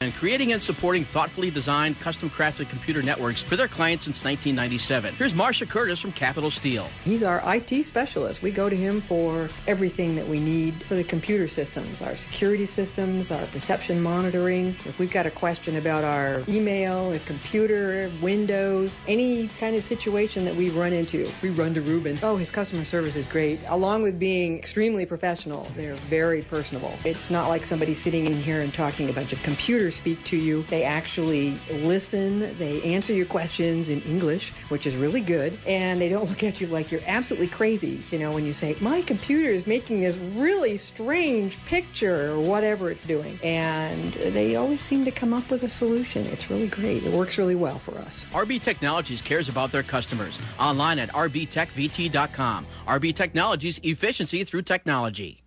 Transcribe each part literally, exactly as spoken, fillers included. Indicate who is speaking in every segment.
Speaker 1: been creating and supporting thoughtfully designed, custom-crafted computer networks for their clients since nineteen ninety-seven. Here's Marcia Curtis from Capital Steel.
Speaker 2: He's our I T specialist. We go to him for everything that we need for the computer systems, our security systems, our reception monitoring. If we've got a question about our email, a computer, Windows, any kind of situation that we run into, we run to Ruben. Oh, his customer service is great. Along with being extremely professional, they're very personable. It's not like somebody sitting in here and talking a bunch of computer speak to you. They actually listen. They answer your questions in English, which is really good. And they don't look at you like you're absolutely crazy, you know, when you say, my computer is making this really strange picture or whatever it's doing. And they always seem to come up with a solution. It's really great. It works really well for us.
Speaker 1: R B Technologies cares about their customers. Online at r b tech v t dot com. R B Technologies, efficiency through technology.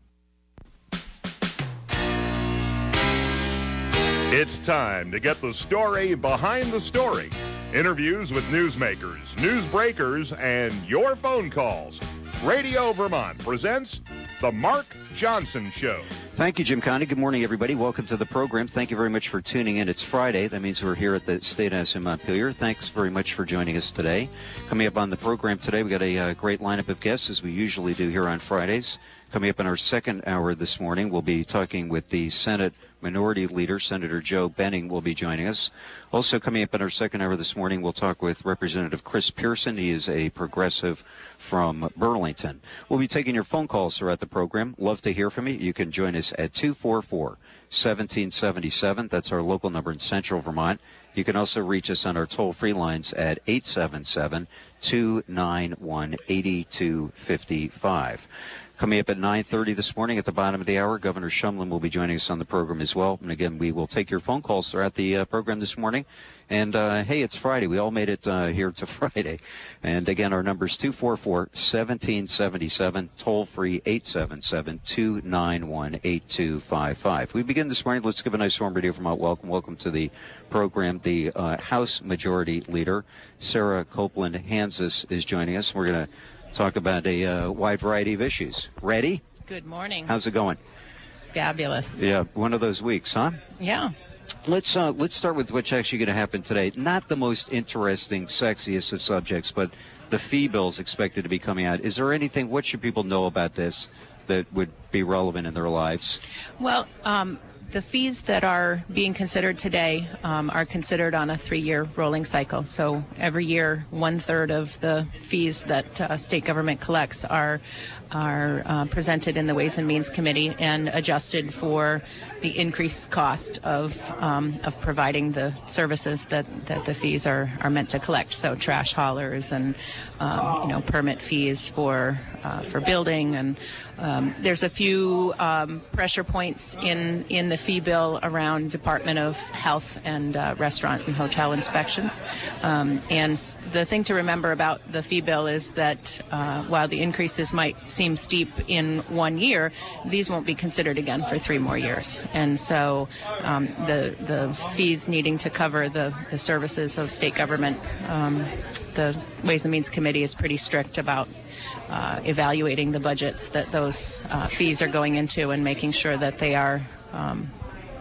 Speaker 3: It's time to get the story behind the story. Interviews with newsmakers, newsbreakers, and your phone calls. Radio Vermont presents The Mark Johnson Show.
Speaker 4: Thank you, Jim Connie. Good morning, everybody. Welcome to the program. Thank you very much for tuning in. It's Friday. That means we're here at the State House in Montpelier. Thanks very much for joining us today. Coming up on the program today, we got a uh, great lineup of guests, as we usually do here on Fridays. Coming up in our second hour this morning, we'll be talking with the Senate Minority Leader, Senator Joe Benning, will be joining us. Also coming up in our second hour this morning, we'll talk with Representative Chris Pearson. He is a progressive from Burlington. We'll be taking your phone calls throughout the program. Love to hear from you. You can join us at two four four, one seven seven seven. That's our local number in Central Vermont. You can also reach us on our toll-free lines at eight seven seven, two nine one, eight two five five. Coming up at nine thirty this morning at the bottom of the hour, Governor Shumlin will be joining us on the program as well. And again, we will take your phone calls throughout the uh, program this morning. And, uh, hey, it's Friday. We all made it uh, here to Friday. And again, our number is two four four, one seven seven seven, toll-free eight seven seven, two nine one, eight two five five. We begin this morning. Let's give a nice warm Radio Vermont welcome. Welcome to the program. The uh, House Majority Leader, Sarah Copeland-Hanzus, is joining us. We're going to talk about a uh, wide variety of issues. Ready?
Speaker 5: Good morning.
Speaker 4: How's it going?
Speaker 5: Fabulous.
Speaker 4: Yeah, one of those weeks, huh?
Speaker 5: Yeah.
Speaker 4: Let's uh, let's start with what's actually going to happen today. Not the most interesting, sexiest of subjects, but the fee bill's expected to be coming out. Is there anything, what should people know about this that would be relevant in their lives?
Speaker 5: Well, um, the fees that are being considered today um, are considered on a three-year rolling cycle. So every year, one-third of the fees that uh, state government collects are are uh, presented in the Ways and Means Committee and adjusted for the increased cost of um, of providing the services that, that the fees are, are meant to collect. So trash haulers and um, you know permit fees for uh, for building, and um, there's a few um, pressure points in in the fee bill around Department of Health and uh, restaurant and hotel inspections. Um, and the thing to remember about the fee bill is that uh, while the increases might seem steep in one year, these won't be considered again for three more years. And so um, the the fees needing to cover the, the services of state government, um, the Ways and Means Committee is pretty strict about uh, evaluating the budgets that those uh, fees are going into and making sure that they are um,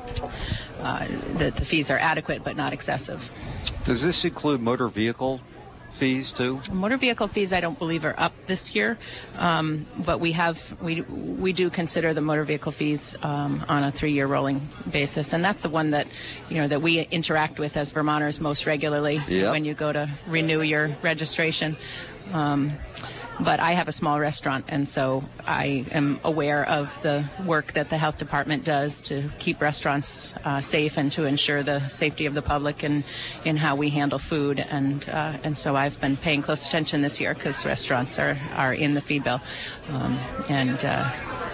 Speaker 5: uh, that the fees are adequate but not excessive.
Speaker 4: Does this include motor vehicle fees too?
Speaker 5: Motor vehicle fees, I don't believe, are up this year, um, but we have we we do consider the motor vehicle fees um, on a three-year rolling basis, and that's the one that you know that we interact with as Vermonters most regularly.
Speaker 4: Yep.
Speaker 5: When you go to renew your registration. Um, But I have a small restaurant, and so I am aware of the work that the health department does to keep restaurants uh, safe and to ensure the safety of the public and in how we handle food. And uh, and so I've been paying close attention this year because restaurants are, are in the fee bill. Um, and uh,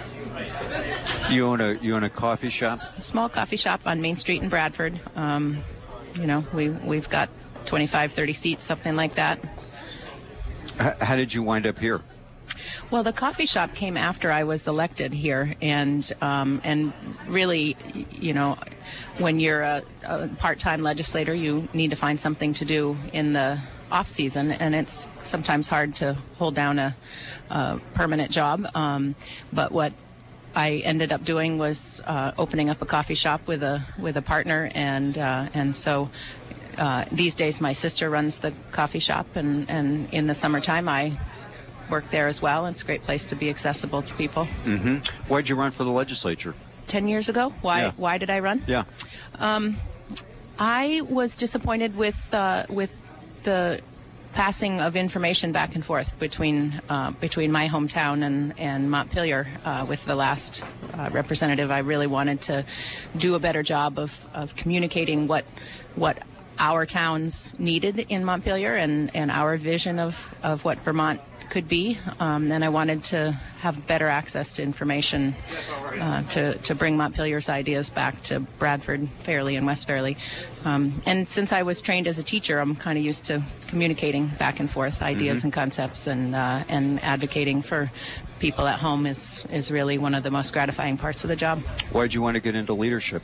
Speaker 4: you own a you own a coffee shop?
Speaker 5: A small coffee shop on Main Street in Bradford. Um, you know, we we've got twenty-five, thirty seats, something like that.
Speaker 4: How did you wind up here?
Speaker 5: Well, the coffee shop came after I was elected here, and um, and really, you know, when you're a, a part-time legislator, you need to find something to do in the off season, and it's sometimes hard to hold down a, a permanent job. Um, but what I ended up doing was uh, opening up a coffee shop with a with a partner, and uh, and so uh, these days my sister runs the coffee shop, and, and in the summertime I work there as well. It's a great place to be accessible to people.
Speaker 4: Mm-hmm. Why'd you run for the legislature?
Speaker 5: Ten years ago. Why?
Speaker 4: Yeah.
Speaker 5: Why did I run?
Speaker 4: Yeah.
Speaker 5: Um, I was disappointed with uh, with the passing of information back and forth between uh, between my hometown and and Montpelier uh, with the last uh, representative. I really wanted to do a better job of, of communicating what what our towns needed in Montpelier and, and our vision of, of what Vermont could be. Um, and I wanted to have better access to information uh, to, to bring Montpelier's ideas back to Bradford, Fairleigh, and West Fairleigh. Um, and since I was trained as a teacher, I'm kind of used to communicating back and forth ideas mm-hmm. and concepts, and uh, and advocating for people at home is, is really one of the most gratifying parts of the job.
Speaker 4: Why did you want to get into leadership?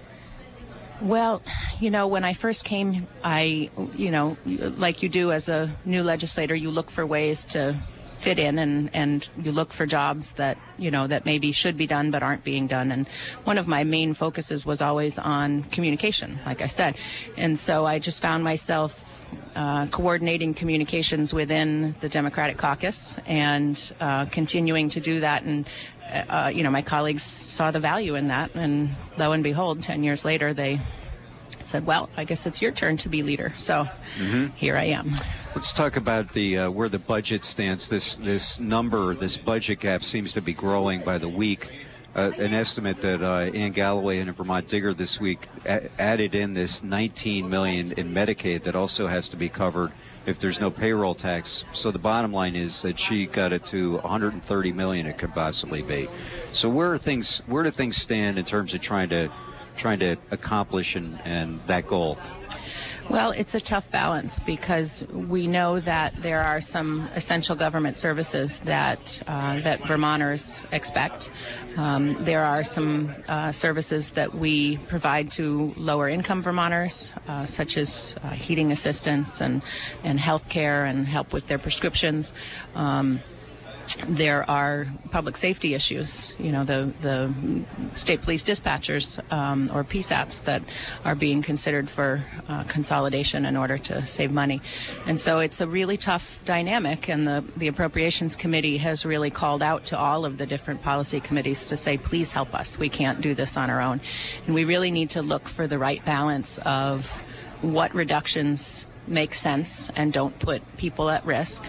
Speaker 5: Well, you know, when I first came, I, you know, like you do as a new legislator, you look for ways to fit in, and, and you look for jobs that, you know, that maybe should be done but aren't being done. And one of my main focuses was always on communication, like I said. And so I just found myself uh, coordinating communications within the Democratic caucus and uh, continuing to do that. And Uh, you know, my colleagues saw the value in that, and lo and behold, ten years later, they said, well, I guess it's your turn to be leader. So mm-hmm. here I am.
Speaker 4: Let's talk about the uh, where the budget stands. This this number, this budget gap seems to be growing by the week. Uh, an estimate that uh, Ann Galloway in Vermont Digger this week a- added in this nineteen million dollars in Medicaid that also has to be covered if there's no payroll tax. So the bottom line is that she got it to one hundred thirty million dollars it could possibly be. So where are things where do things stand in terms of trying to trying to accomplish and, and that goal?
Speaker 5: Well, it's a tough balance because we know that there are some essential government services that uh, that Vermonters expect. Um, there are some uh, services that we provide to lower-income Vermonters, uh, such as uh, heating assistance and and health care and help with their prescriptions. Um, There are public safety issues, you know, the, the state police dispatchers um, or P SAPs that are being considered for uh, consolidation in order to save money. And so it's a really tough dynamic, and the, the Appropriations Committee has really called out to all of the different policy committees to say, please help us. We can't do this on our own. And we really need to look for the right balance of what reductions make sense and don't put people at risk,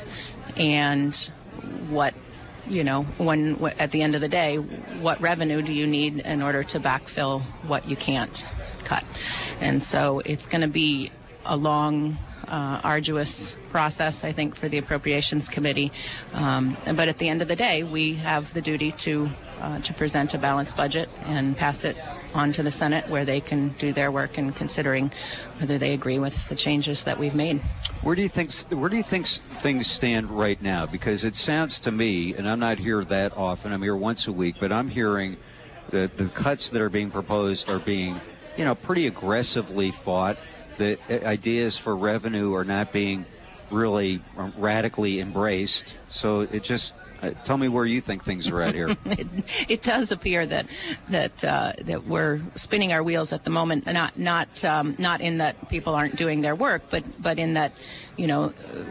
Speaker 5: and what, you know, when at the end of the day, what revenue do you need in order to backfill what you can't cut? And so it's going to be a long, uh, arduous process, I think, for the Appropriations Committee. Um, but at the end of the day, we have the duty to uh, to present a balanced budget and pass it on to the Senate, where they can do their work in considering whether they agree with the changes that we've made.
Speaker 4: Where do you think where do you think things stand right now? Because it sounds to me, and I'm not here that often, I'm here once a week, but I'm hearing that the cuts that are being proposed are being, you know, pretty aggressively fought. The ideas for revenue are not being really radically embraced. So it just Uh, tell me where you think things are at here.
Speaker 5: it, it does appear that that uh, that we're spinning our wheels at the moment. Not not um, not in that people aren't doing their work, but but in that, you know,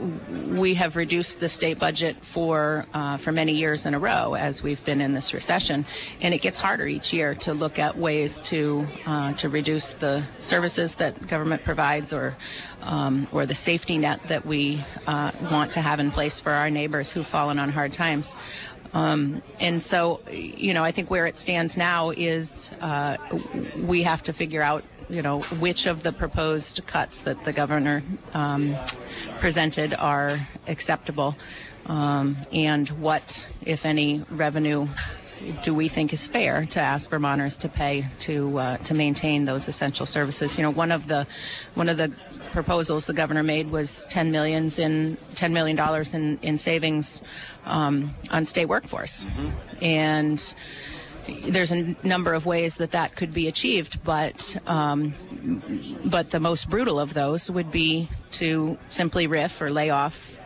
Speaker 5: we have reduced the state budget for uh, for many years in a row as we've been in this recession, and it gets harder each year to look at ways to uh, to reduce the services that government provides, or um, or the safety net that we uh, want to have in place for our neighbors who've fallen on hard times. Um, and so, you know, I think where it stands now is uh, we have to figure out, you know, which of the proposed cuts that the governor um, presented are acceptable, um, and what, if any, revenue do we think is fair to ask Vermonters to pay to uh, to maintain those essential services. You know, one of the one of the proposals the governor made was ten millions in ten million dollars in in savings um, on state workforce, mm-hmm. and there's a number of ways that that could be achieved, but um, but the most brutal of those would be to simply riff or lay off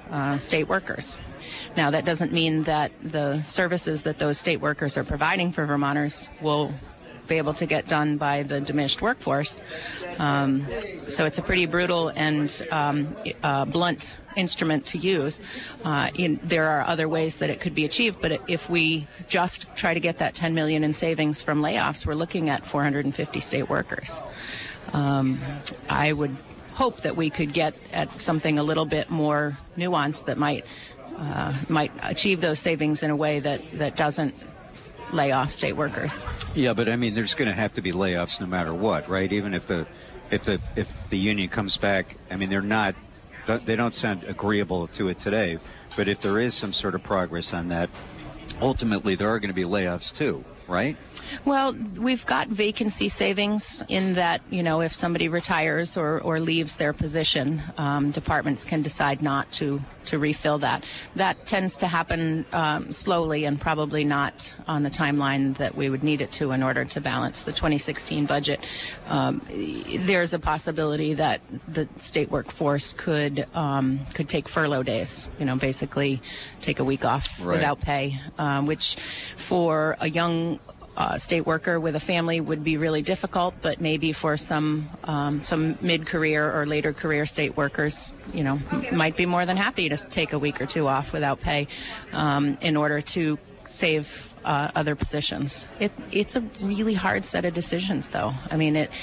Speaker 5: uh, state workers. Now, that doesn't mean that the services that those state workers are providing for Vermonters will be able to get done by the diminished workforce. Um, so it's a pretty brutal and um, uh, blunt instrument to use. Uh, in, there are other ways that it could be achieved, but if we just try to get that ten million dollars in savings from layoffs, we're looking at four hundred fifty state workers. Um, I would hope that we could get at something a little bit more nuanced that might uh, might achieve those savings in a way that, that doesn't lay off state workers.
Speaker 4: Yeah, but I mean, there's going to have to be layoffs no matter what, right? Even if the if the if the union comes back, I mean, they're not they don't sound agreeable to it today, but if there is some sort of progress on that, ultimately there are going to be layoffs too, right?
Speaker 5: Well, we've got vacancy savings in that, you know, if somebody retires or, or leaves their position, um, departments can decide not to, to refill that. That tends to happen um, slowly and probably not on the timeline that we would need it to in order to balance the twenty sixteen budget. Um, there's a possibility that the state workforce could um, could take furlough days, you know, basically take a week off
Speaker 4: right.
Speaker 5: without pay, um, which for a young Uh, state worker with a family would be really difficult, but maybe for some um, some mid-career or later career state workers, you know, might be more than happy to take a week or two off without pay um, in order to save uh, other positions. It, it's a really hard set of decisions, though. I mean, it.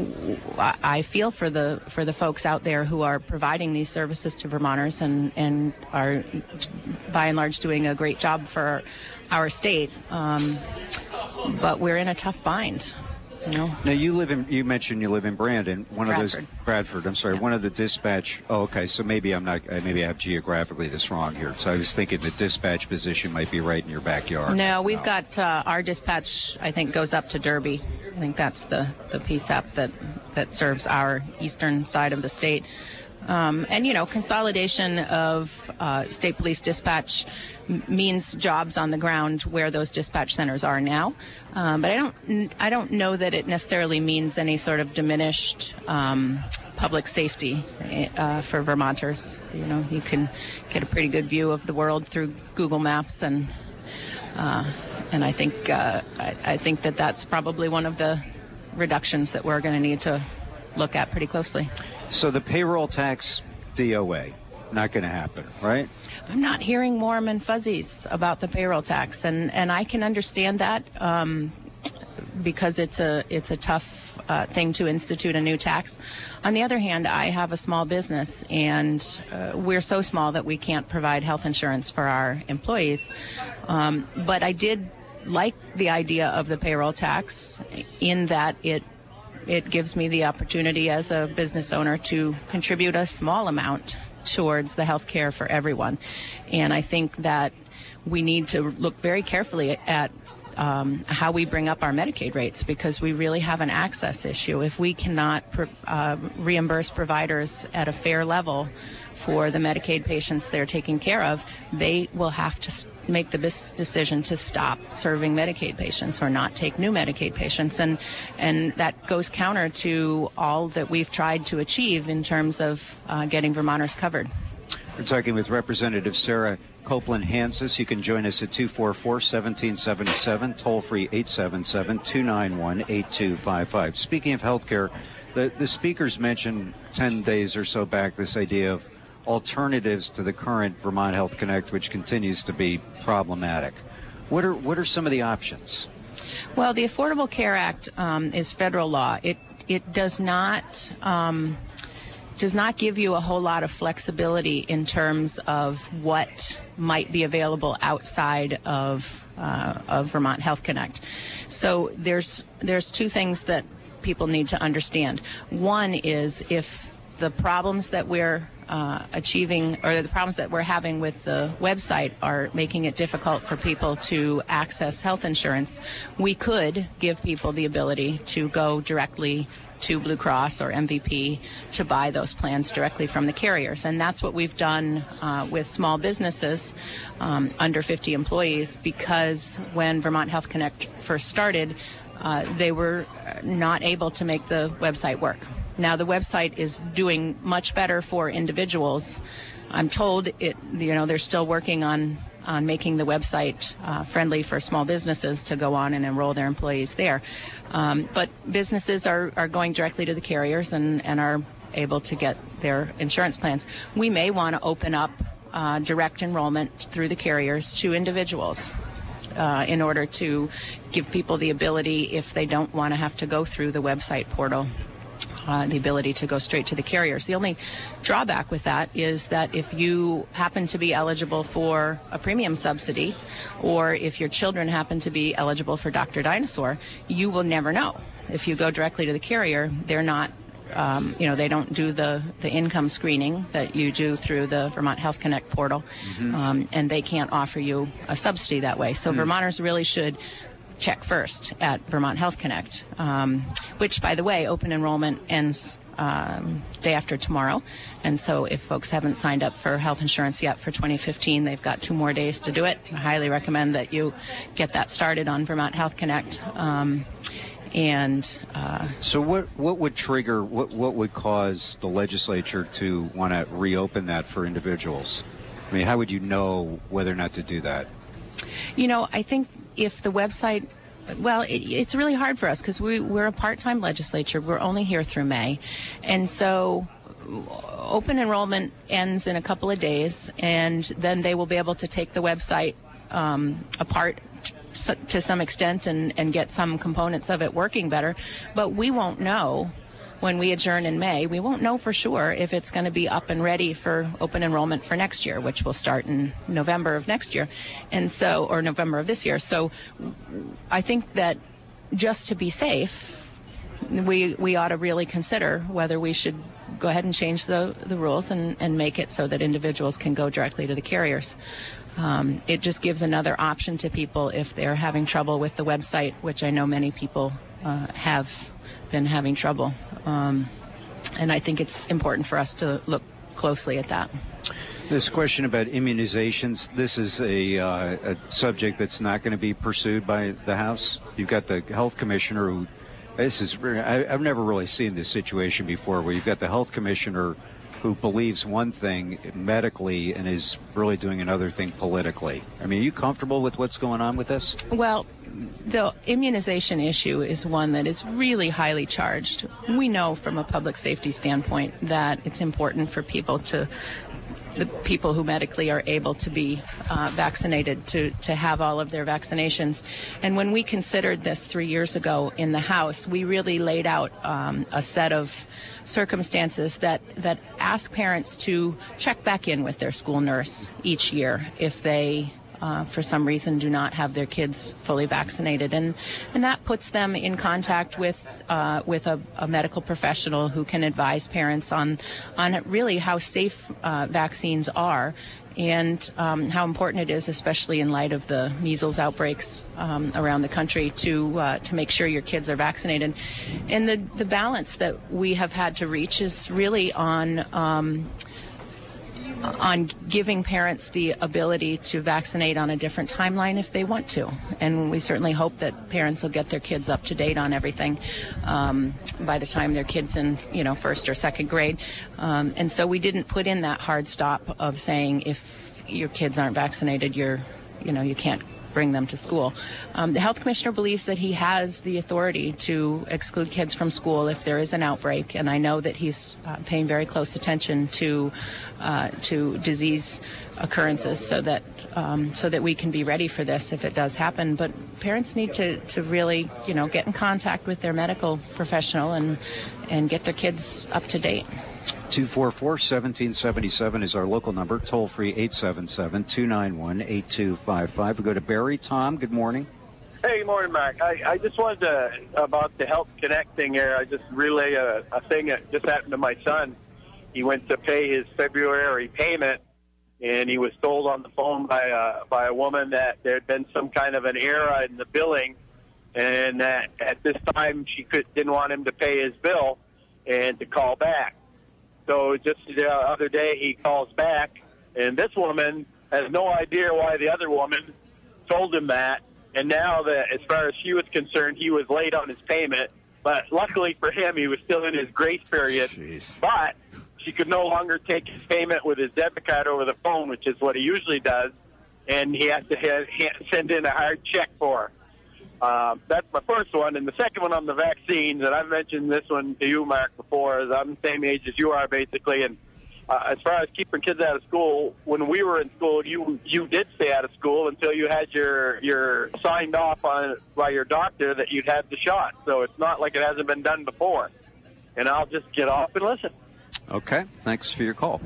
Speaker 5: I feel for the for the folks out there who are providing these services to Vermonters and and are by and large doing a great job for our state. Um, but we're in a tough bind. You know?
Speaker 4: Now, you live in, you mentioned you live in Brandon. One
Speaker 5: Bradford.
Speaker 4: of those, Bradford, I'm sorry,
Speaker 5: Yeah.
Speaker 4: one of the dispatch, oh, okay, so maybe I'm not, maybe I have geographically this wrong here. So I was thinking the dispatch position might be right in your backyard.
Speaker 5: No, we've
Speaker 4: No.
Speaker 5: got, uh, our dispatch, I think, goes up to Derby. I think that's the, the P S A P that, that serves our eastern side of the state. Um, and, you know, consolidation of uh, state police dispatch m- means jobs on the ground where those dispatch centers are now. Um, but I don't, I don't know that it necessarily means any sort of diminished um, public safety uh, for Vermonters. You know, you can get a pretty good view of the world through Google Maps, and uh, and I think uh, I, I think that that's probably one of the reductions that we're going to need to look at pretty closely.
Speaker 4: So the payroll tax D O A, not going to happen, right?
Speaker 5: I'm not hearing warm and fuzzies about the payroll tax, and, and I can understand that um, because it's a it's a tough uh, thing to institute a new tax. On the other hand, I have a small business, and uh, we're so small that we can't provide health insurance for our employees. Um, but I did like the idea of the payroll tax in that it It gives me the opportunity as a business owner to contribute a small amount towards the health care for everyone. And I think that we need to look very carefully at um, how we bring up our Medicaid rates, because we really have an access issue. If we cannot pr- uh, reimburse providers at a fair level for the Medicaid patients they're taking care of, they will have to make the business decision to stop serving Medicaid patients or not take new Medicaid patients. And and that goes counter to all that we've tried to achieve in terms of uh, getting Vermonters covered.
Speaker 4: We're talking with Representative Sarah Copeland-Hansis. You can join us at two four four, one seven seven seven, toll-free eight seven seven, two nine one, eight two five five. Speaking of health care, the, the speakers mentioned ten days or so back this idea of alternatives to the current Vermont Health Connect, which continues to be problematic. What are what are some of the options?
Speaker 5: Well, the Affordable Care Act um, is federal law. It it does not um, does not give you a whole lot of flexibility in terms of what might be available outside of uh, of Vermont Health Connect. So there's there's two things that people need to understand. One is if the problems that we're uh, achieving, or the problems that we're having with the website are making it difficult for people to access health insurance, we could give people the ability to go directly to Blue Cross or M V P to buy those plans directly from the carriers. And that's what we've done uh, with small businesses um, under fifty employees, because when Vermont Health Connect first started, uh, they were not able to make the website work. now the website is doing much better for individuals. I'm told it, you know, they're still working on on making the website uh, friendly for small businesses to go on and enroll their employees there. Um, but businesses are, are going directly to the carriers and, and are able to get their insurance plans. We may want to open up uh, direct enrollment through the carriers to individuals uh, in order to give people the ability, if they don't want to have to go through the website portal, Uh, the ability to go straight to the carriers. The only drawback with that is that if you happen to be eligible for a premium subsidy, or if your children happen to be eligible for Doctor Dinosaur, you will never know. If you go directly to the carrier, they're not, um, you know, they don't do the, the income screening that you do through the Vermont Health Connect portal, mm-hmm. um, and they can't offer you a subsidy that way. So mm. Vermonters really should check first at Vermont Health Connect, um, which, by the way, open enrollment ends um, day after tomorrow. And so if folks haven't signed up for health insurance yet for twenty fifteen, they've got two more days to do it. I highly recommend that you get that started on Vermont Health Connect. Um, and uh,
Speaker 4: so what, what would trigger, what, what would cause the legislature to want to reopen that for individuals? I mean, how would you know whether or not to do that?
Speaker 5: You know, I think if the website, well, it, it's really hard for us because we, we're a part-time legislature. We're only here through May. And so open enrollment ends in a couple of days, and then they will be able to take the website um, apart to some extent and, and get some components of it working better. But we won't know. When we adjourn in May, we won't know for sure if it's going to be up and ready for open enrollment for next year, which will start in November of next year, and so, or November of this year. So I think that just to be safe, we we ought to really consider whether we should go ahead and change the, the rules and, and make it so that individuals can go directly to the carriers. Um, it just gives another option to people if they're having trouble with the website, which I know many people uh, have been having trouble. Um, and I think it's important for us to look closely at that.
Speaker 4: This question about immunizations, this is a, uh, a subject that's not going to be pursued by the House. You've got the health commissioner who, this is, I, I've never really seen this situation before, where you've got the health commissioner who believes one thing medically and is really doing another thing politically. I mean, are you comfortable with what's going on with this?
Speaker 5: Well, the immunization issue is one that is really highly charged. We know from a public safety standpoint that it's important for people to, the people who medically are able to be uh, vaccinated, to, to have all of their vaccinations. And when we considered this three years ago in the House, we really laid out um, a set of circumstances that, that ask parents to check back in with their school nurse each year if they Uh, for some reason do not have their kids fully vaccinated, and and that puts them in contact with uh, with a, a medical professional who can advise parents on on really how safe uh, vaccines are, and um, how important it is, especially in light of the measles outbreaks um, around the country, to uh, to make sure your kids are vaccinated. And the the balance that we have had to reach is really on Um, on giving parents the ability to vaccinate on a different timeline if they want to. And we certainly hope that parents will get their kids up to date on everything um, by the time their kid's in, you know, first or second grade. Um, and so we didn't put in that hard stop of saying if your kids aren't vaccinated, you're, you know, you can't bring them to school. Um, the health commissioner believes that he has the authority to exclude kids from school if there is an outbreak, and I know that he's uh, paying very close attention to uh, to disease occurrences so that um, so that we can be ready for this if it does happen. But parents need to, to really, you know, get in contact with their medical professional and and get their kids up to date.
Speaker 4: two four four, one seven seven seven is our local number. Toll free eight seven seven, two nine one, eight two five five. We go to Barry. Tom, good morning.
Speaker 6: Hey, good morning, Mark. I, I just wanted to, about the Health Connect thing here, I just relay a, a thing that just happened to my son. He went to pay his February payment, and he was told on the phone by a, by a woman that there had been some kind of an error in the billing, and that at this time she could, didn't want him to pay his bill and to call back. So just the other day he calls back, and this woman has no idea why the other woman told him that. And now that, as far as she was concerned, he was late on his payment, But luckily for him, he was still in his grace period.
Speaker 4: Jeez.
Speaker 6: But she could no longer take his payment with his debit card over the phone, which is what he usually does, and he has to ha- ha- send in a hard check for her. Uh, that's my first one. And the second one on the vaccines, and I've mentioned this one to you, Mark, before, is I'm the same age as you are, basically, and uh, as far as keeping kids out of school, when we were in school, you you did stay out of school until you had your, your signed off on by your doctor that you'd had the shot. So it's not like it hasn't been done before. And I'll just get off and listen.
Speaker 4: Okay. Thanks for your call.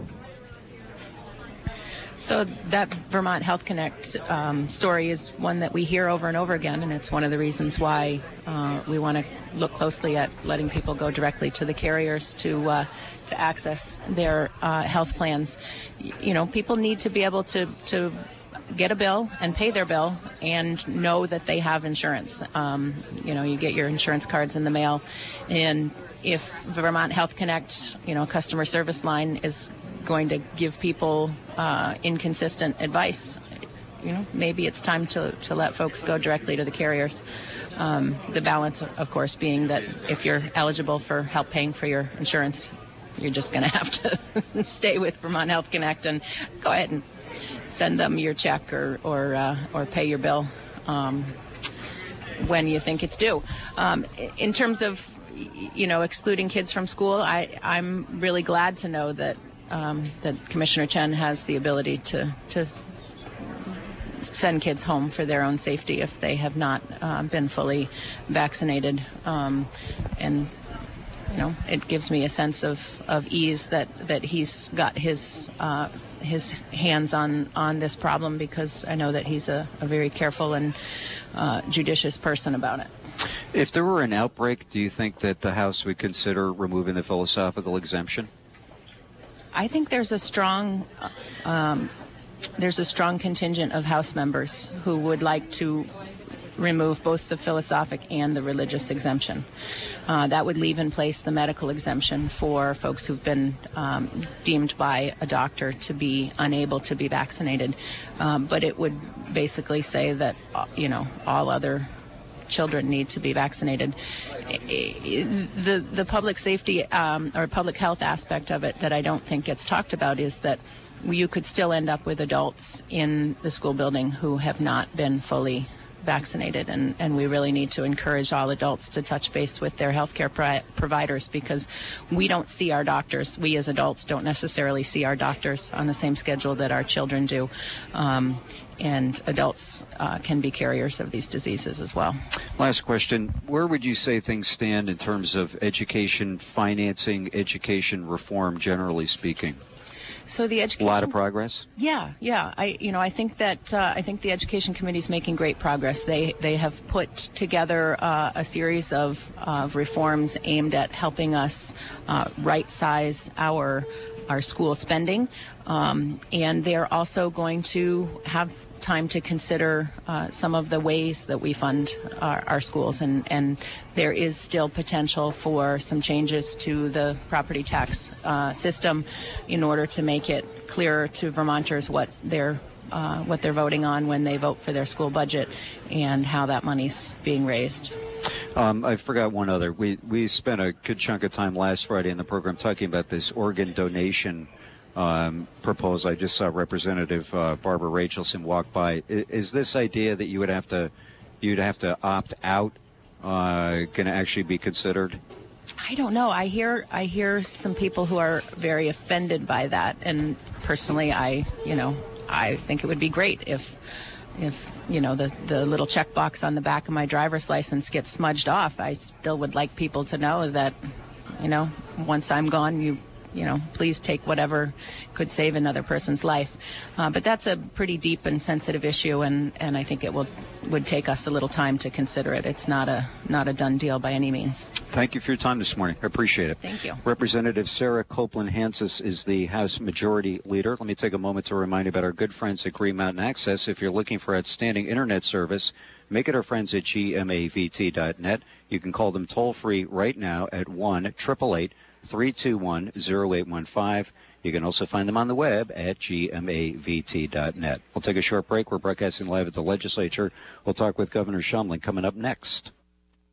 Speaker 5: So that Vermont Health Connect um, story is one that we hear over and over again, and it's one of the reasons why uh, we want to look closely at letting people go directly to the carriers to uh, to access their uh, health plans. Y- you know, people need to be able to, to get a bill and pay their bill and know that they have insurance. Um, you know, you get your insurance cards in the mail, and if Vermont Health Connect, you know, customer service line is going to give people uh, inconsistent advice, you know, maybe it's time to, to let folks go directly to the carriers. Um, the balance, of course, being that if you're eligible for help paying for your insurance, you're just going to have to stay with Vermont Health Connect and go ahead and send them your check or or, uh, or pay your bill um, when you think it's due. Um, in terms of, you know, excluding kids from school, I, I'm really glad to know that Um, that Commissioner Chen has the ability to, to send kids home for their own safety if they have not uh, been fully vaccinated. Um, and, you know, it gives me a sense of, of ease that, that he's got his uh, his hands on, on this problem, because I know that he's a, a very careful and uh, judicious person about it.
Speaker 4: If there were an outbreak, do you think that the House would consider removing the philosophical exemption?
Speaker 5: I think there's a strong um, there's a strong contingent of House members who would like to remove both the philosophic and the religious exemption. Uh, that would leave in place the medical exemption for folks who've been um, deemed by a doctor to be unable to be vaccinated. Um, but it would basically say that, uh, you know, all other children need to be vaccinated. The the public safety um, or public health aspect of it that I don't think gets talked about is that you could still end up with adults in the school building who have not been fully vaccinated, and, and we really need to encourage all adults to touch base with their healthcare pri- providers, because we don't see our doctors. We as adults don't necessarily see our doctors on the same schedule that our children do. Um, and adults uh, can be carriers of these diseases as well.
Speaker 4: Last question. Where would you say things stand in terms of education financing, education reform, generally speaking?
Speaker 5: So the education,
Speaker 4: a lot of progress.
Speaker 5: Yeah, yeah. I, you know, I think that uh, I think the Education Committee is making great progress. They they have put together uh, a series of of reforms aimed at helping us uh, right size our our school spending, um, and they're also going to have time to consider uh, some of the ways that we fund our, our schools, and, and there is still potential for some changes to the property tax uh, system in order to make it clearer to Vermonters what they're uh, what they're voting on when they vote for their school budget and how that money's being raised.
Speaker 4: Um, I forgot one other. We we spent a good chunk of time last Friday in the program talking about this organ donation Um, proposal. I just saw Representative uh, Barbara Rachelson walk by. Is, is this idea that you would have to, you'd have to opt out, uh, going to actually be considered?
Speaker 5: I don't know. I hear I hear some people who are very offended by that, and personally, I you know I think it would be great if if you know the the little checkbox on the back of my driver's license gets smudged off. I still would like people to know that, you know, once I'm gone, you. you know, please take whatever could save another person's life. Uh, but that's a pretty deep and sensitive issue, and, and I think it will would take us a little time to consider it. It's not a not a done deal by any means.
Speaker 4: Thank you for your time this morning. I appreciate it.
Speaker 5: Thank you.
Speaker 4: Representative Sarah Copeland-Hansis is the House Majority Leader. Let me take a moment to remind you about our good friends at Green Mountain Access. If you're looking for outstanding internet service, make it our friends at G M A V T dot net. You can call them toll-free right now at one eight eight eight, three two one, zero eight one five. You can also find them on the web at G M A V T dot net. We'll take a short break. We're broadcasting live at the legislature. We'll talk with Governor Shumlin coming up next.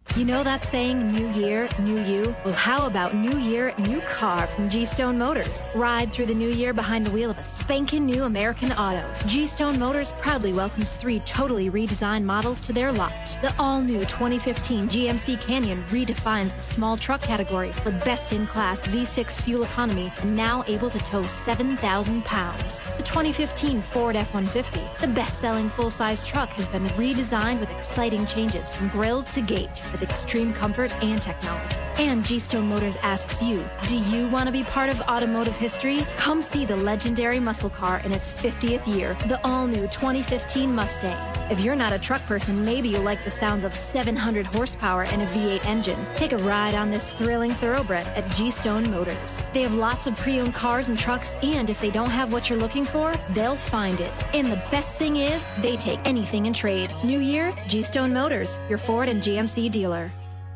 Speaker 7: You know that saying, new year, new you? Well, how about new year, new car from G-Stone Motors? Ride through the new year behind the wheel of a spanking new American auto. G-Stone Motors proudly welcomes three totally redesigned models to their lot. The all-new twenty fifteen G M C Canyon redefines the small truck category with best-in-class V six fuel economy and now able to tow seven thousand pounds. The twenty fifteen Ford F one fifty, the best-selling full-size truck, has been redesigned with exciting changes from grille to gate with extreme comfort and technology. And G-Stone Motors asks you, do you want to be part of automotive history? Come see the legendary muscle car in its fiftieth year, the all-new twenty fifteen Mustang. If you're not a truck person, maybe you'll like the sounds of seven hundred horsepower and a V eight engine. Take a ride on this thrilling thoroughbred at G-Stone Motors. They have lots of pre-owned cars and trucks, and if they don't have what you're looking for, they'll find it. And the best thing is, they take anything in trade. New year, G-Stone Motors, your Ford and G M C dealer.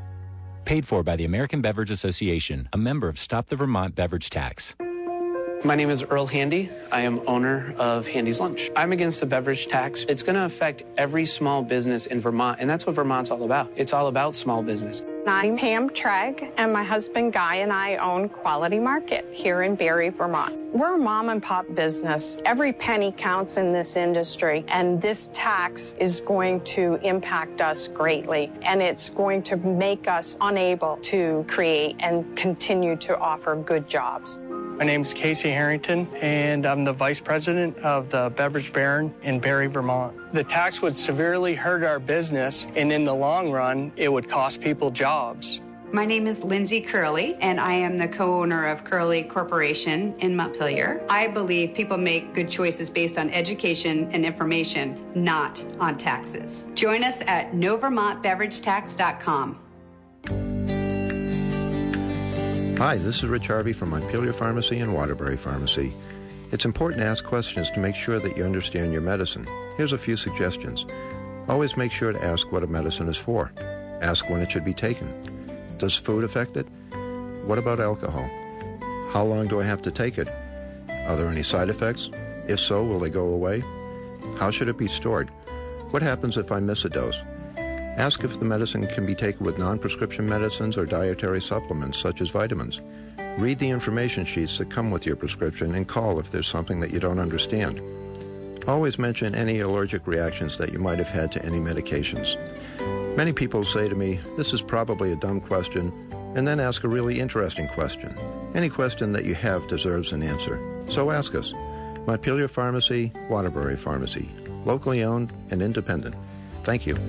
Speaker 8: Paid for by the American Beverage Association, a member of Stop the Vermont Beverage Tax.
Speaker 9: My name is Earl Handy. I am owner of Handy's Lunch. I'm against the beverage tax. It's going to affect every small business in Vermont, and that's what Vermont's all about. It's all about small business.
Speaker 10: I'm Pam Treg, and my husband Guy and I own Quality Market here in Barre, Vermont. We're a mom and pop business. Every penny counts in this industry, and this tax is going to impact us greatly, and it's going to make us unable to create and continue to offer good jobs.
Speaker 11: My name is Casey Harrington, and I'm the Vice President of the Beverage Baron in Barre, Vermont. The tax would severely hurt our business, and in the long run, it would cost people jobs.
Speaker 12: My name is Lindsay Curley, and I am the co-owner of Curley Corporation in Montpelier. I believe people make good choices based on education and information, not on taxes. Join us at no vermont beverage tax dot com.
Speaker 13: Hi, this is Rich Harvey from Montpelier Pharmacy and Waterbury Pharmacy. It's important to ask questions to make sure that you understand your medicine. Here's a few suggestions. Always make sure to ask what a medicine is for. Ask when it should be taken. Does food affect it? What about alcohol? How long do I have to take it? Are there any side effects? If so, will they go away? How should it be stored? What happens if I miss a dose? Ask if the medicine can be taken with non-prescription medicines or dietary supplements such as vitamins. Read the information sheets that come with your prescription and call if there's something that you don't understand. Always mention any allergic reactions that you might have had to any medications. Many people say to me, this is probably a dumb question, and then ask a really interesting question. Any question that you have deserves an answer, so ask us. Montpelier Pharmacy, Waterbury Pharmacy, locally owned and independent. Thank you.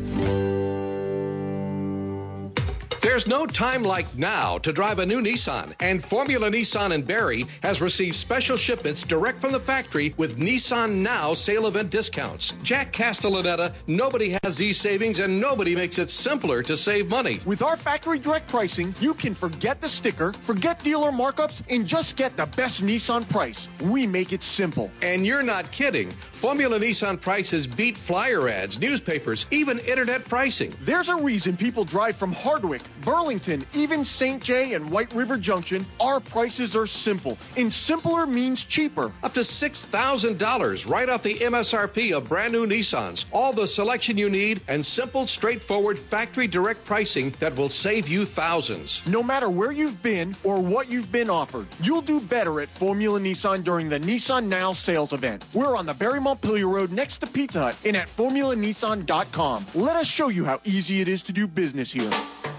Speaker 14: There's no time like now to drive a new Nissan, and Formula Nissan in Barre has received special shipments direct from the factory with Nissan Now sale event discounts. Jack Castellaneta, nobody has these savings and nobody makes it simpler to save money.
Speaker 15: With our factory direct pricing, you can forget the sticker, forget dealer markups, and just get the best Nissan price. We make it simple.
Speaker 14: And you're not kidding. Formula Nissan prices beat flyer ads, newspapers, even internet pricing.
Speaker 15: There's a reason people drive from Hardwick, Burlington, even Saint Jay and White River Junction. Our prices are simple, and simpler means cheaper.
Speaker 14: Up to six thousand dollars right off the M S R P of brand new Nissans. All the selection you need and simple, straightforward factory direct pricing that will save you thousands.
Speaker 15: No matter where you've been or what you've been offered, you'll do better at Formula Nissan during the Nissan Now sales event. We're on the Barre Montpelier Road next to Pizza Hut and at formula nissan dot com. Let us show you how easy it is to do business here.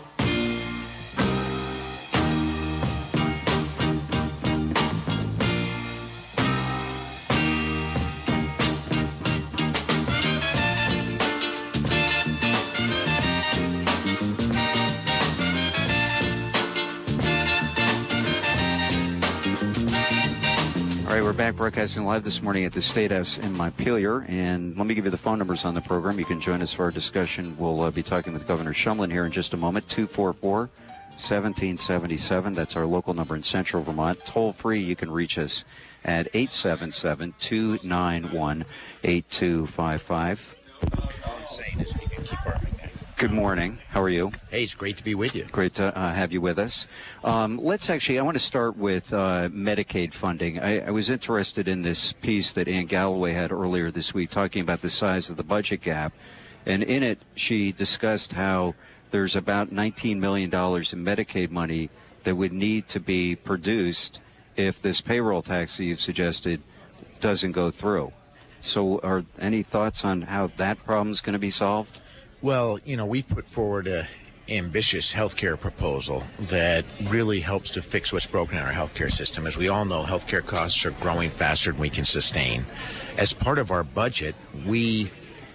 Speaker 4: All right, we're back broadcasting live this morning at the State House in Montpelier, and let me give you the phone numbers on the program. You can join us for our discussion. We'll uh, be talking with Governor Shumlin here in just a moment. two four four, one seven seven seven. That's our local number in Central Vermont. Toll free, you can reach us at eight seven seven, two nine one, eight two five five.
Speaker 16: All I'm saying is you can keep arming that.
Speaker 4: Good morning. How are you?
Speaker 16: Hey, it's great to be with you.
Speaker 4: Great to uh, have you with us. Um, let's actually, I want to start with uh, Medicaid funding. I, I was interested in this piece that Ann Galloway had earlier this week talking about the size of the budget gap. And in it, she discussed how there's about nineteen million dollars in Medicaid money that would need to be produced if this payroll tax that you've suggested doesn't go through. So are any thoughts on how that problem is going to be solved?
Speaker 16: Well, you know, we put forward a ambitious health care proposal that really helps to fix what's broken in our health care system. As we all know, health care costs are growing faster than we can sustain. As part of our budget, we,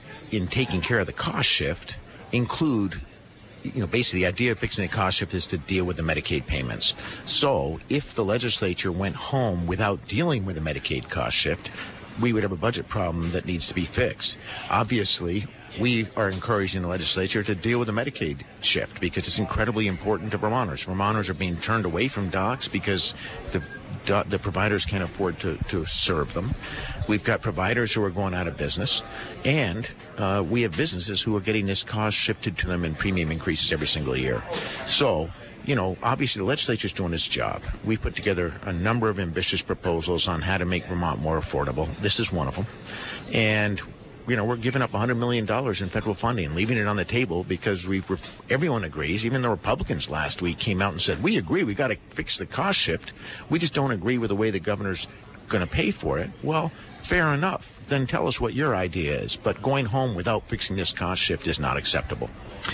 Speaker 16: in taking care of the cost shift, include, you know, basically the idea of fixing the cost shift is to deal with the Medicaid payments. So if the legislature went home without dealing with the Medicaid cost shift, we would have a budget problem that needs to be fixed. Obviously, we are encouraging the legislature to deal with the Medicaid shift because it's incredibly important to Vermonters. Vermonters are being turned away from docs because the the providers can't afford to, to serve them. We've got providers who are going out of business, and uh, we have businesses who are getting this cost shifted to them in premium increases every single year. So, you know, obviously the legislature's doing its job. We've put together a number of ambitious proposals on how to make Vermont more affordable. This is one of them. And you know, we're giving up one hundred million dollars in federal funding, leaving it on the table because we everyone agrees. Even the Republicans last week came out and said, we agree, we got to fix the cost shift. We just don't agree with the way the governor's going to pay for it. Well, fair enough. Then tell us what your idea is. But going home without fixing this cost shift is not acceptable.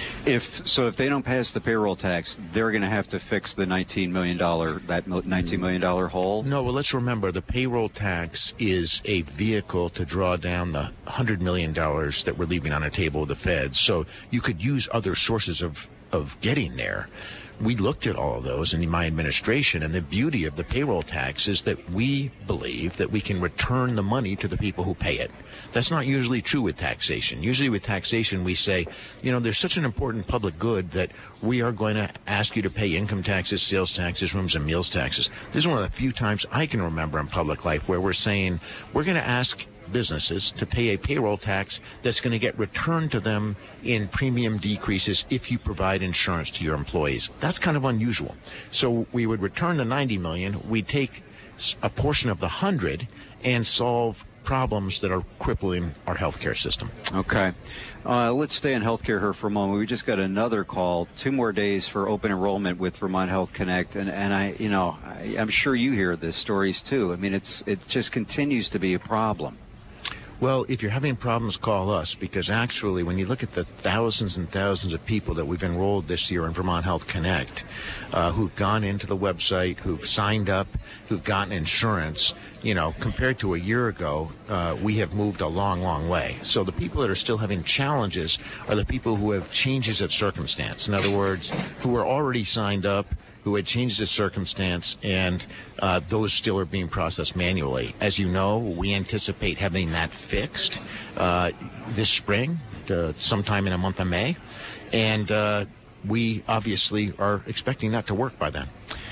Speaker 4: If so, if they don't pass the payroll tax, they're going to have to fix the nineteen million dollars, that nineteen million dollars hole?
Speaker 16: No, well, let's remember the payroll tax is a vehicle to draw down the one hundred million dollars that we're leaving on the table with the feds. So you could use other sources of, of getting there. We looked at all of those in my administration, and the beauty of the payroll tax is that we believe that we can return the money to the people who pay it. That's not usually true with taxation. Usually with taxation, we say, you know, there's such an important public good that we are going to ask you to pay income taxes, sales taxes, rooms and meals taxes. This is one of the few times I can remember in public life where we're saying we're going to ask businesses to pay a payroll tax that's going to get returned to them in premium decreases if you provide insurance to your employees. That's kind of unusual. So we would return the ninety million dollars, we'd take a portion of the one hundred and solve problems that are crippling our healthcare system.
Speaker 4: Okay. Uh, let's stay in healthcare here for a moment. We just got another call, two more days for open enrollment with Vermont Health Connect. And, and I, you know, I, I'm sure you hear the stories too. I mean, it's it just continues to be a problem.
Speaker 16: Well, if you're having problems, call us, because actually when you look at the thousands and thousands of people that we've enrolled this year in Vermont Health Connect, uh, who've gone into the website, who've signed up, who've gotten insurance, you know, compared to a year ago, uh, we have moved a long, long way. So the people that are still having challenges are the people who have changes of circumstance. In other words, who are already signed up, who had changed the circumstance, and uh, those still are being processed manually. As you know, we anticipate having that fixed uh, this spring, uh, sometime in the month of May, and uh, we obviously are expecting that to work by then.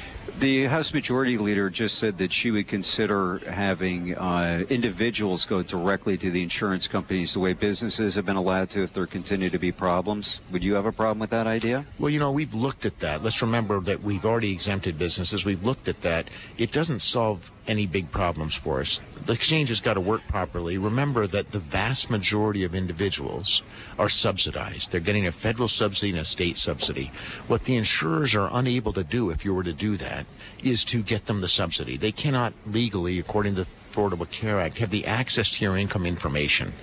Speaker 4: The House Majority Leader just said that she would consider having uh, individuals go directly to the insurance companies the way businesses have been allowed to if there continue to be problems. Would you have a problem with that idea?
Speaker 16: Well, you know, we've looked at that. Let's remember that we've already exempted businesses. We've looked at that. It doesn't solve any big problems for us. The exchange has got to work properly. Remember that the vast majority of individuals are subsidized. They're getting a federal subsidy and a state subsidy. What the insurers are unable to do, if you were to do that, is to get them the subsidy. They cannot legally, according to the Affordable Care Act, have the access to your income information.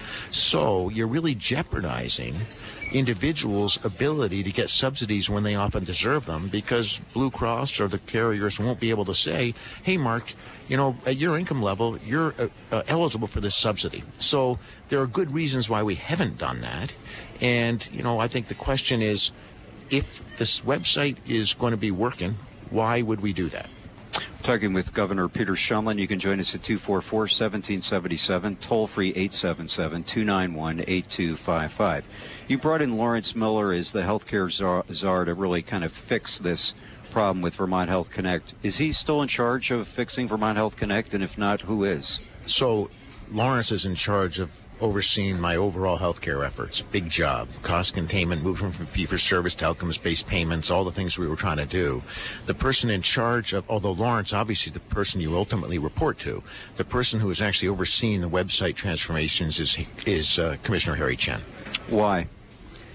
Speaker 16: So you're really jeopardizing individuals' ability to get subsidies when they often deserve them, because Blue Cross or the carriers won't be able to say, hey, Mark, you know, at your income level, you're uh, uh, eligible for this subsidy. So there are good reasons why we haven't done that. And, you know, I think the question is, if this website is going to be working, why would we do that?
Speaker 4: Talking with Governor Peter Shumlin. You can join us at two four four, one seven seven seven, toll-free eight seven seven, two nine one, eight two five five. You brought in Lawrence Miller as the healthcare czar to really kind of fix this problem with Vermont Health Connect. Is he still in charge of fixing Vermont Health Connect, and if not, who is?
Speaker 16: So Lawrence is in charge of overseeing my overall healthcare efforts. Big job. Cost containment, movement from fee-for-service to outcomes-based payments, all the things we were trying to do. The person in charge of, although Lawrence obviously is the person you ultimately report to, the person who is actually overseeing the website transformations is, is uh, Commissioner Harry Chen.
Speaker 4: Why?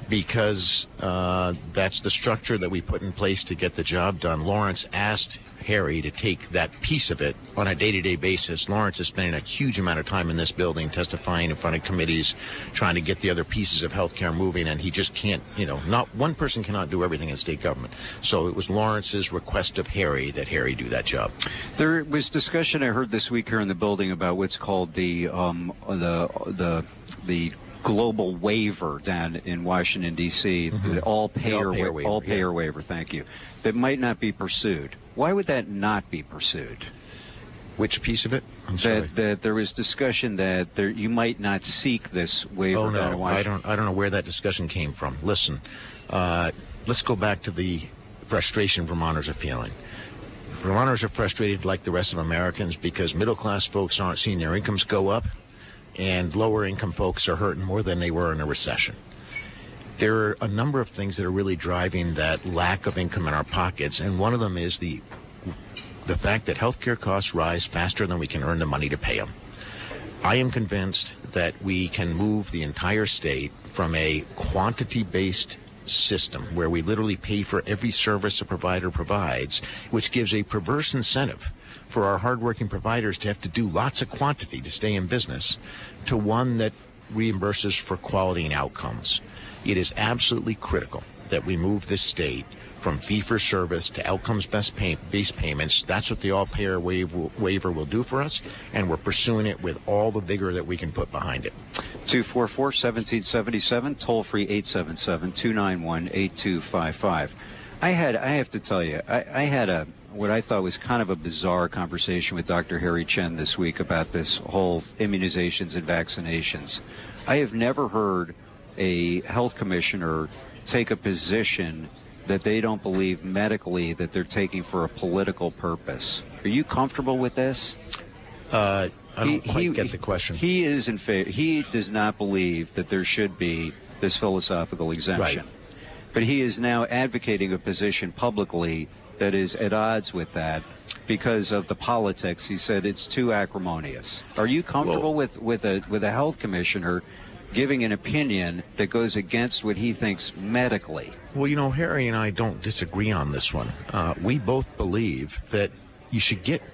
Speaker 16: because uh, that's the structure that we put in place to get the job done. Lawrence asked Harry to take that piece of it on a day-to-day basis. Lawrence is spending a huge amount of time in this building testifying in front of committees, trying to get the other pieces of healthcare moving, and he just can't, you know, not one person cannot do everything in state government. So it was Lawrence's request of Harry that Harry do that job.
Speaker 4: There was discussion I heard this week here in the building about what's called the um, the the the global waiver down in Washington, D C,
Speaker 16: Mm-hmm.
Speaker 4: the all-payer,
Speaker 16: all-payer
Speaker 4: wa-
Speaker 16: waiver,
Speaker 4: all-payer
Speaker 16: yeah.
Speaker 4: waiver, thank you, that might not be pursued. Why would that not be pursued?
Speaker 16: Which piece of it? I'm sorry.
Speaker 4: That, that there was discussion that there, you might not seek this waiver
Speaker 16: Oh,
Speaker 4: down in
Speaker 16: no, I
Speaker 4: Washington.
Speaker 16: don't, I don't know where that discussion came from. Listen, uh, let's go back to the frustration Vermonters are feeling. Vermonters are frustrated like the rest of Americans because middle-class folks aren't seeing their incomes go up, and lower-income folks are hurting more than they were in a recession. There are a number of things that are really driving that lack of income in our pockets, and one of them is the the fact that healthcare costs rise faster than we can earn the money to pay them. I am convinced that we can move the entire state from a quantity-based system where we literally pay for every service a provider provides, which gives a perverse incentive for our hardworking providers to have to do lots of quantity to stay in business, to one that reimburses for quality and outcomes. It is absolutely critical that we move this state from fee-for-service to outcomes-based pay- based payments. That's what the all-payer waiver, waiver will do for us, and we're pursuing it with all the vigor that we can put behind it.
Speaker 4: two four four, one seven seven seven, toll-free eight seven seven, two nine one, eight two five five. I had, I have to tell you, I, I had a what I thought was kind of a bizarre conversation with Doctor Harry Chen this week about this whole immunizations and vaccinations. I have never heard a health commissioner take a position that they don't believe medically that they're taking for a political purpose. Are you comfortable with this?
Speaker 16: Uh, I don't
Speaker 4: He-
Speaker 16: quite
Speaker 4: he-
Speaker 16: get the question.
Speaker 4: He is in favor. He does not believe that there should be this philosophical exemption.
Speaker 16: Right.
Speaker 4: But he is now advocating a position publicly that is at odds with that because of the politics. He said it's too acrimonious. Are you comfortable with, with a with a health commissioner giving an opinion that goes against what he thinks medically?
Speaker 16: Well, you know, Harry and I don't disagree on this one. Uh, we both believe that you should get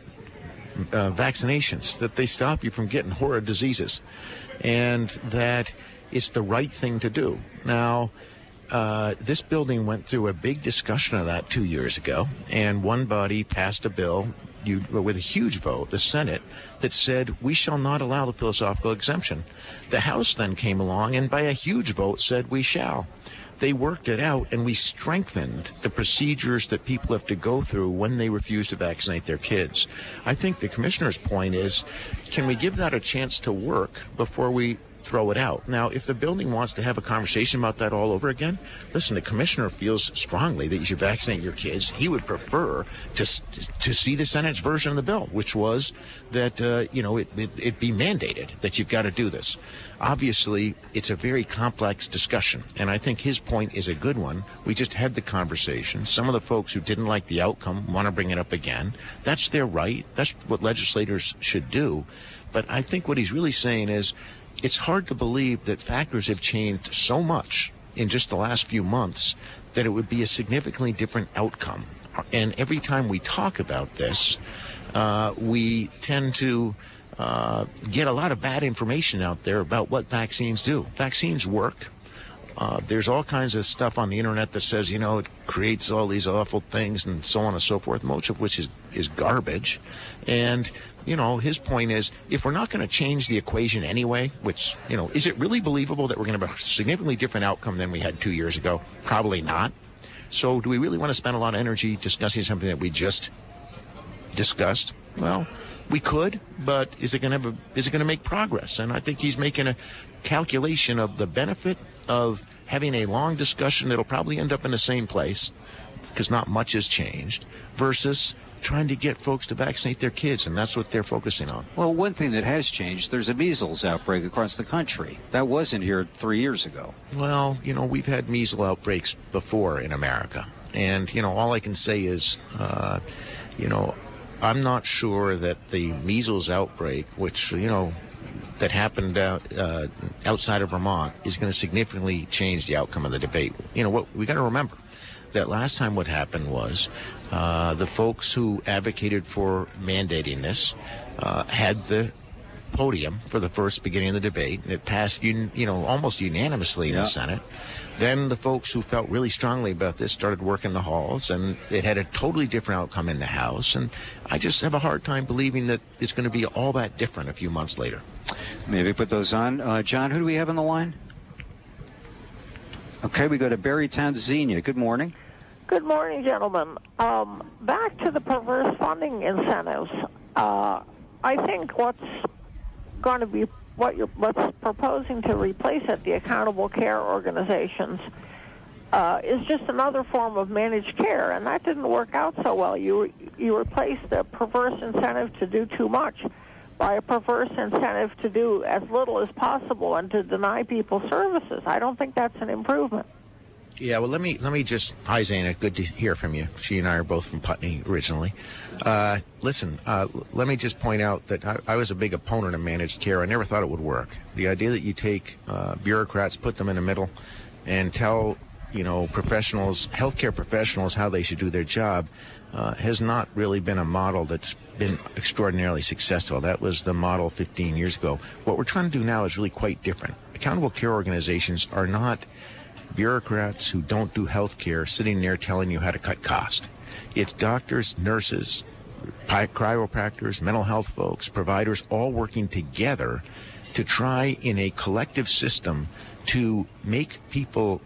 Speaker 16: uh, vaccinations, that they stop you from getting horrid diseases, and that it's the right thing to do. Now, uh, this building went through a big discussion of that two years ago, and one body passed a bill you, with a huge vote, the Senate, that said we shall not allow the philosophical exemption. The House then came along and by a huge vote said we shall. They worked it out, and we strengthened the procedures that people have to go through when they refuse to vaccinate their kids. I think the commissioner's point is, can we give that a chance to work before we throw it out? Now, if the building wants to have a conversation about that all over again, listen, the commissioner feels strongly that you should vaccinate your kids. He would prefer to to see the Senate's version of the bill, which was that, uh, you know, it, it, it be mandated that you've got to do this. Obviously, it's a very complex discussion, and I think his point is a good one. We just had the conversation. Some of the folks who didn't like the outcome want to bring it up again. That's their right. That's what legislators should do. But I think what he's really saying is, it's hard to believe that factors have changed so much in just the last few months that it would be a significantly different outcome. And every time we talk about this, uh, we tend to uh, get a lot of bad information out there about what vaccines do. Vaccines work. Uh, there's all kinds of stuff on the internet that says, you know, it creates all these awful things and so on and so forth, most of which is, is garbage. And, you know, his point is, if we're not going to change the equation anyway, which, you know, is it really believable that we're going to have a significantly different outcome than we had two years ago? Probably not. So do we really want to spend a lot of energy discussing something that we just discussed? Well, we could, but is it going to have a, is it going to make progress? And I think he's making a calculation of the benefit of having a long discussion that'll probably end up in the same place because not much has changed, versus trying to get folks to vaccinate their kids, and that's what they're focusing on.
Speaker 4: Well, one thing that has changed, there's a measles outbreak across the country. That wasn't here three years ago.
Speaker 16: Well, you know, we've had measles outbreaks before in America, and, you know, all I can say is, uh, you know, I'm not sure that the measles outbreak, which, you know, that happened out, uh, outside of Vermont is going to significantly change the outcome of the debate. You know, what we got to remember that last time what happened was uh, the folks who advocated for mandating this uh, had the podium for the first beginning of the debate. It passed, un- you know, almost unanimously in
Speaker 4: Yeah.
Speaker 16: the Senate. Then the folks who felt really strongly about this started working the halls, and it had a totally different outcome in the House. And I just have a hard time believing that it's going to be all that different a few months later.
Speaker 4: Maybe put those on. Uh, John, who do we have on the line? Okay, we go to Barrytown Xenia. Good morning.
Speaker 17: Good morning, gentlemen. Um, back to the perverse funding incentives. Uh, I think what's going to be what you're what's proposing to replace it, the accountable care organizations, uh, is just another form of managed care, and that didn't work out so well. You you replaced the perverse incentive to do too much by a perverse incentive to do as little as possible and to deny people services. I don't think that's an improvement.
Speaker 16: Yeah, well, let me let me just, hi, Zana, good to hear from you. She and I are both from Putney originally. Uh, listen, uh, let me just point out that I, I was a big opponent of managed care. I never thought it would work. The idea that you take uh, bureaucrats, put them in the middle, and tell, you know, professionals, healthcare professionals, how they should do their job uh, has not really been a model that's been extraordinarily successful. That was the model fifteen years ago. What we're trying to do now is really quite different. Accountable care organizations are not bureaucrats who don't do health care sitting there telling you how to cut cost. It's doctors, nurses, chiropractors, mental health folks, providers, all working together to try in a collective system to make people,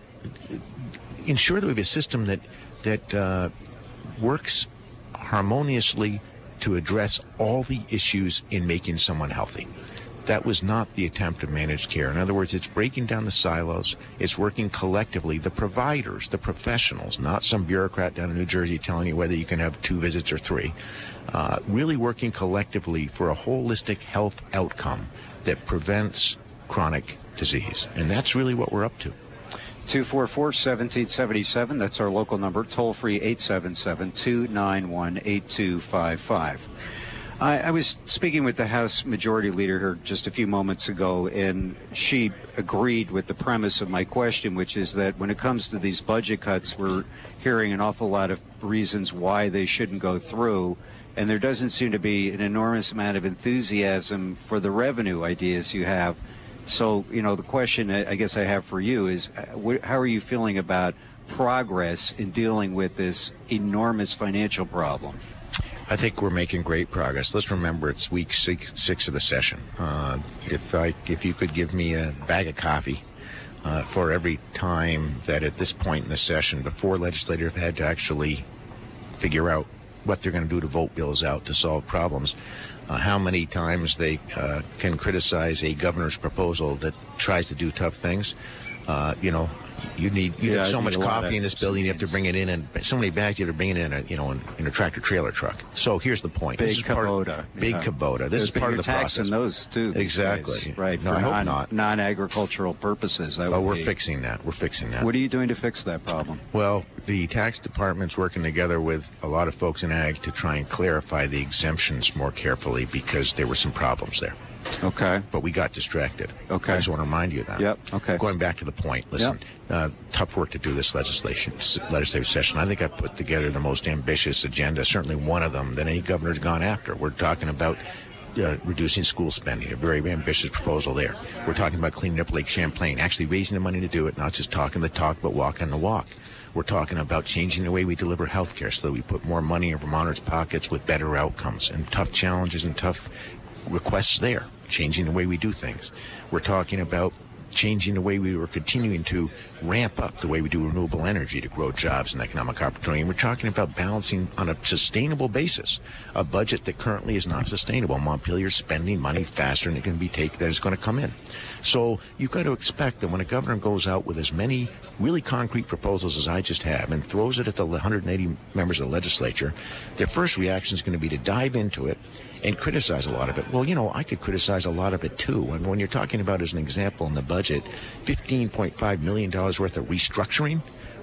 Speaker 16: ensure that we have a system that, that uh, works harmoniously to address all the issues in making someone healthy. That was not the attempt of managed care. In other words, it's breaking down the silos. It's working collectively. The providers, the professionals, not some bureaucrat down in New Jersey telling you whether you can have two visits or three, uh, really working collectively for a holistic health outcome that prevents chronic disease. And that's really what we're up to.
Speaker 4: two four four, one seven seven seven. That's our local number. Toll free eight seven seven, two nine one, eight two five five. I, I was speaking with the House Majority Leader here just a few moments ago, and she agreed with the premise of my question, which is that when it comes to these budget cuts, we're hearing an awful lot of reasons why they shouldn't go through, and there doesn't seem to be an enormous amount of enthusiasm for the revenue ideas you have. So, you know, the question I guess I have for you is, how are you feeling about progress in dealing with this enormous financial problem?
Speaker 16: I think we're making great progress. Let's remember it's week six, six of the session. Uh, if I, if you could give me a bag of coffee uh, for every time that at this point in the session, before legislators have had to actually figure out what they're going to do to vote bills out to solve problems, uh, how many times they uh, can criticize a governor's proposal that tries to do tough things. Uh, you know, you need you
Speaker 4: Yeah,
Speaker 16: need so
Speaker 4: I
Speaker 16: much
Speaker 4: think a lot
Speaker 16: coffee
Speaker 4: of
Speaker 16: in this building. You have to bring it in, and so many bags you have to bring it in a you know in, in a tractor trailer truck. So here's the point.
Speaker 4: Big
Speaker 16: This is part of-
Speaker 4: Kubota.
Speaker 16: Big
Speaker 4: Yeah.
Speaker 16: Kubota. This
Speaker 4: There's
Speaker 16: is part of
Speaker 4: bigger
Speaker 16: the
Speaker 4: tax
Speaker 16: process.
Speaker 4: in those too. these
Speaker 16: Exactly.
Speaker 4: days, right?
Speaker 16: No,
Speaker 4: for
Speaker 16: I hope
Speaker 4: non,
Speaker 16: not.
Speaker 4: non-agricultural purposes. That
Speaker 16: Oh,
Speaker 4: would
Speaker 16: we're
Speaker 4: be.
Speaker 16: fixing that. We're fixing that.
Speaker 4: What are you doing to fix that problem?
Speaker 16: Well, the tax department's working together with a lot of folks in ag to try and clarify the exemptions more carefully because there were some problems there.
Speaker 4: Okay.
Speaker 16: But we got distracted.
Speaker 4: Okay.
Speaker 16: I just want to remind you of that.
Speaker 4: Yep. Okay.
Speaker 16: Going back to the point, listen, uh, tough work to do this legislation, legislative session. I think I've put together the most ambitious agenda, certainly one of them, that any governor's gone after. We're talking about Uh, reducing school spending, a very ambitious proposal there. We're talking about cleaning up Lake Champlain, actually raising the money to do it, not just talking the talk, but walking the walk. We're talking about changing the way we deliver health care so that we put more money in Vermonters' pockets with better outcomes and tough challenges and tough requests there, changing the way we do things. We're talking about changing the way we were continuing to ramp up the way we do renewable energy to grow jobs and economic opportunity. And we're talking about balancing on a sustainable basis a budget that currently is not sustainable. Montpelier's spending money faster than it can be taken, that is going to come in. So you've got to expect that when a governor goes out with as many really concrete proposals as I just have and throws it at the one hundred eighty members of the legislature, their first reaction is going to be to dive into it and criticize a lot of it. Well, you know, I could criticize a lot of it too. And when you're talking about, as an example in the budget, fifteen point five million dollars worth of restructuring,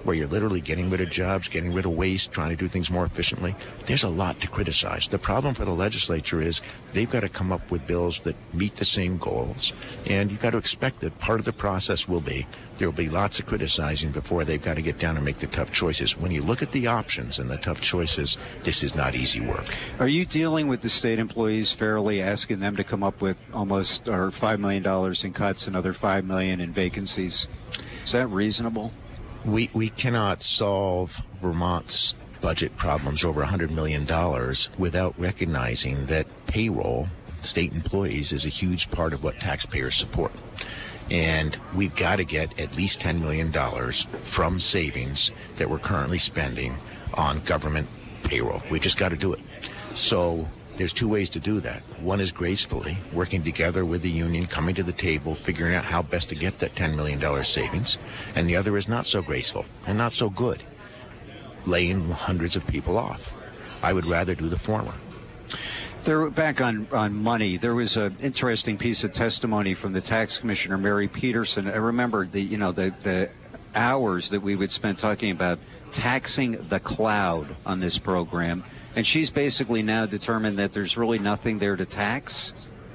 Speaker 16: where you're literally getting rid of jobs, getting rid of waste, trying to do things more efficiently, there's a lot to criticize. The problem for the legislature is they've got to come up with bills that meet the same goals, and you've got to expect that part of the process will be there will be lots of criticizing before they've got to get down and make the tough choices. When you look at the options and the tough choices, this is not easy work.
Speaker 4: Are you dealing with the state employees fairly, asking them to come up with almost or five million dollars in cuts, another five million dollars in vacancies? Is that reasonable?
Speaker 16: We we cannot solve Vermont's budget problems over one hundred million dollars without recognizing that payroll, state employees, is a huge part of what taxpayers support. And we've got to get at least ten million dollars from savings that we're currently spending on government payroll. We just got to do it. So there's two ways to do that. One is gracefully, working together with the union, coming to the table, figuring out how best to get that ten million dollars savings. And the other is not so graceful and not so good, laying hundreds of people off. I would rather do the former.
Speaker 4: There, back on, on money, there was an interesting piece of testimony from the tax commissioner, Mary Peterson. I remember the, you know, the, the hours that we would spend talking about taxing the cloud on this program. And she's basically now determined that there's really nothing there to tax?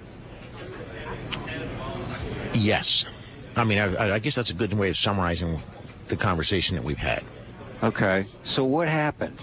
Speaker 16: Yes. I mean, I, I guess that's a good way of summarizing the conversation that we've had.
Speaker 4: Okay. So what happened?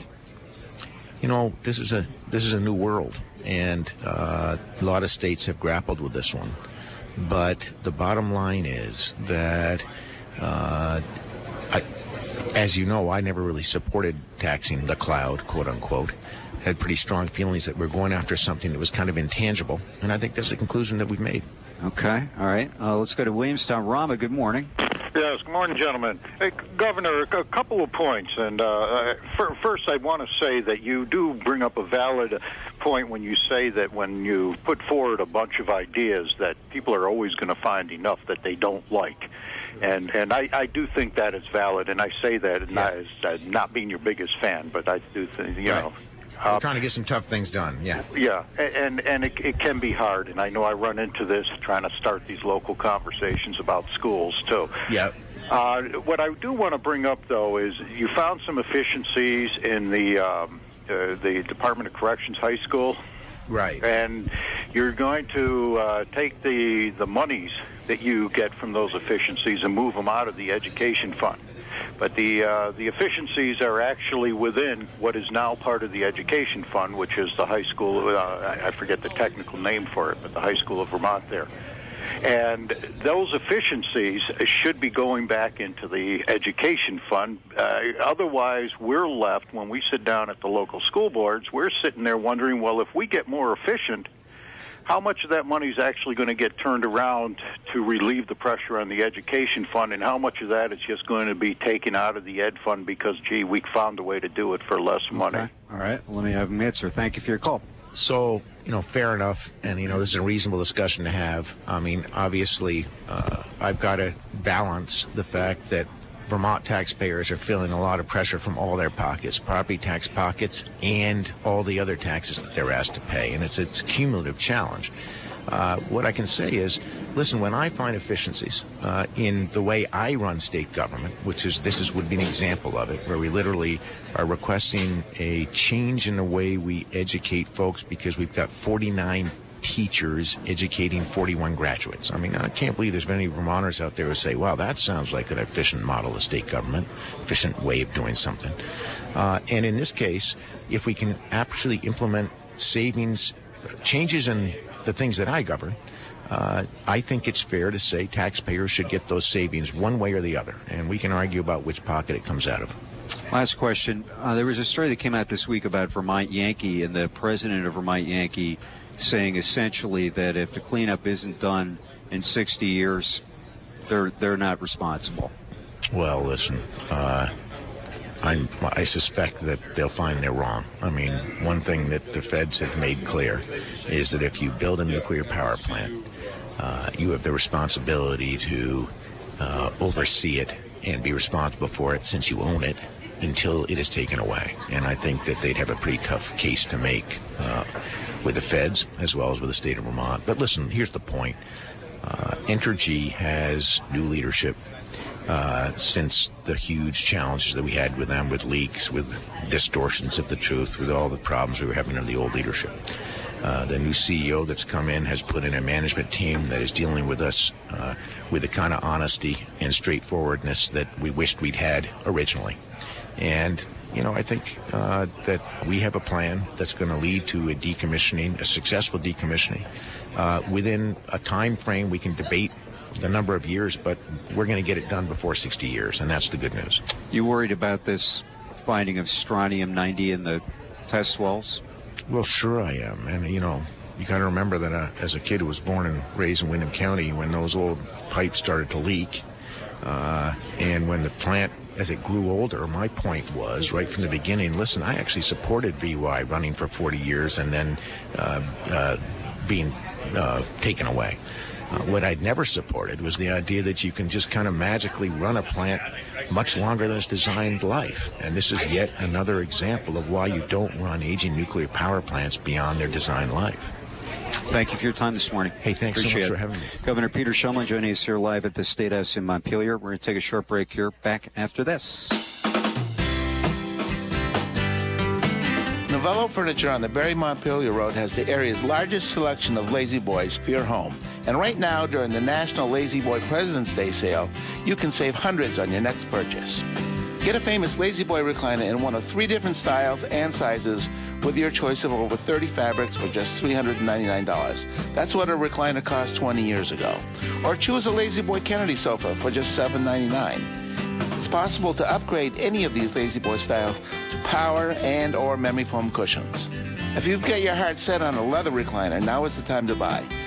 Speaker 16: You know, this is a this is a new world, and uh, a lot of states have grappled with this one. But the bottom line is that, uh, I, as you know, I never really supported taxing the cloud, quote unquote. Had pretty strong feelings that we're going after something that was kind of intangible, and I think that's the conclusion that we've made.
Speaker 4: Okay, all right. Uh, let's go to Williamstown. Rama, good morning.
Speaker 18: Yes, good morning, gentlemen. Hey, Governor, a couple of points. And uh, for, first, I want to say that you do bring up a valid point when you say that when you put forward a bunch of ideas that people are always going to find enough that they don't like. And and I, I do think that is valid, and I say that yeah. not as uh, not being your biggest fan, but I do think, you
Speaker 16: right.
Speaker 18: know.
Speaker 16: We're trying to get some tough things done, yeah.
Speaker 18: Yeah, and and it, it can be hard, and I know I run into this trying to start these local conversations about schools, too.
Speaker 16: Yeah.
Speaker 18: Uh, what I do want to bring up, though, is you found some efficiencies in the um, uh, the Department of Corrections High School.
Speaker 16: Right.
Speaker 18: And you're going to uh, take the, the monies that you get from those efficiencies and move them out of the education fund. But the uh, the efficiencies are actually within what is now part of the education fund, which is the high school, uh, I forget the technical name for it, but the High School of Vermont there. And those efficiencies should be going back into the education fund. Uh, otherwise, we're left, when we sit down at the local school boards, we're sitting there wondering, well, if we get more efficient, how much of that money is actually going to get turned around to relieve the pressure on the education fund, and how much of that is just going to be taken out of the ed fund because, gee, we found a way to do it for less money?
Speaker 4: Okay. All right. Let me have him answer. Thank you for your call.
Speaker 16: So, you know, fair enough, and, you know, this is a reasonable discussion to have. I mean, obviously, uh, I've got to balance the fact that Vermont taxpayers are feeling a lot of pressure from all their pockets, property tax pockets, and all the other taxes that they're asked to pay, and it's, it's a cumulative challenge. Uh, what I can say is, listen, when I find efficiencies uh, in the way I run state government, which is, this is would be an example of it, where we literally are requesting a change in the way we educate folks because we've got forty-nine teachers educating forty-one graduates. I mean, I can't believe there's many Vermonters out there who say, wow, that sounds like an efficient model of state government, efficient way of doing something. Uh, and in this case, if we can actually implement savings, changes in the things that I govern, uh, I think it's fair to say taxpayers should get those savings one way or the other. And we can argue about which pocket it comes out of.
Speaker 4: Last question. Uh, there was a story that came out this week about Vermont Yankee and the president of Vermont Yankee saying essentially that if the cleanup isn't done in sixty years, they're they're not responsible.
Speaker 16: Well, listen, uh, I'm, I suspect that they'll find they're wrong. I mean, one thing that the feds have made clear is that if you build a nuclear power plant, uh, you have the responsibility to uh, oversee it and be responsible for it since you own it until it is taken away. And I think that they'd have a pretty tough case to make uh, with the feds as well as with the state of Vermont. But listen, here's the point. Uh, Entergy has new leadership. uh, since the huge challenges that we had with them, with leaks, with distortions of the truth, with all the problems we were having under the old leadership. Uh, the new C E O that's come in has put in a management team that is dealing with us uh, with the kind of honesty and straightforwardness that we wished we'd had originally. And, you know, I think uh, that we have a plan that's going to lead to a decommissioning, a successful decommissioning. Uh, within a time frame, we can debate the number of years, but we're going to get it done before sixty years, and that's the good news.
Speaker 4: You worried about this finding of strontium ninety in the test wells?
Speaker 16: Well, sure I am. And, you know, you got to remember that uh, as a kid who was born and raised in Windham County, when those old pipes started to leak, uh, and when the plant, as it grew older, my point was, right from the beginning, listen, I actually supported V Y running for forty years and then uh, uh, being uh, taken away. Uh, what I'd never supported was the idea that you can just kind of magically run a plant much longer than its designed life. And this is yet another example of why you don't run aging nuclear power plants beyond their design life.
Speaker 4: Thank you for your time this morning.
Speaker 16: Hey, thanks
Speaker 4: Appreciate
Speaker 16: so much
Speaker 4: it.
Speaker 16: for having me.
Speaker 4: Governor Peter Shumlin joining us here live at the State House in Montpelier. We're going to take a short break here. Back after this.
Speaker 19: Novello Furniture on the Barre Montpelier Road has the area's largest selection of Lazy Boys for your home. And right now, during the National Lazy Boy President's Day sale, you can save hundreds on your next purchase. Get a famous Lazy Boy recliner in one of three different styles and sizes with your choice of over thirty fabrics for just three hundred ninety-nine dollars. That's what a recliner cost twenty years ago. Or choose a Lazy Boy Kennedy sofa for just seven ninety-nine. It's possible to upgrade any of these Lazy Boy styles to power and or memory foam cushions. If you've got your heart set on a leather recliner, now is the time to buy.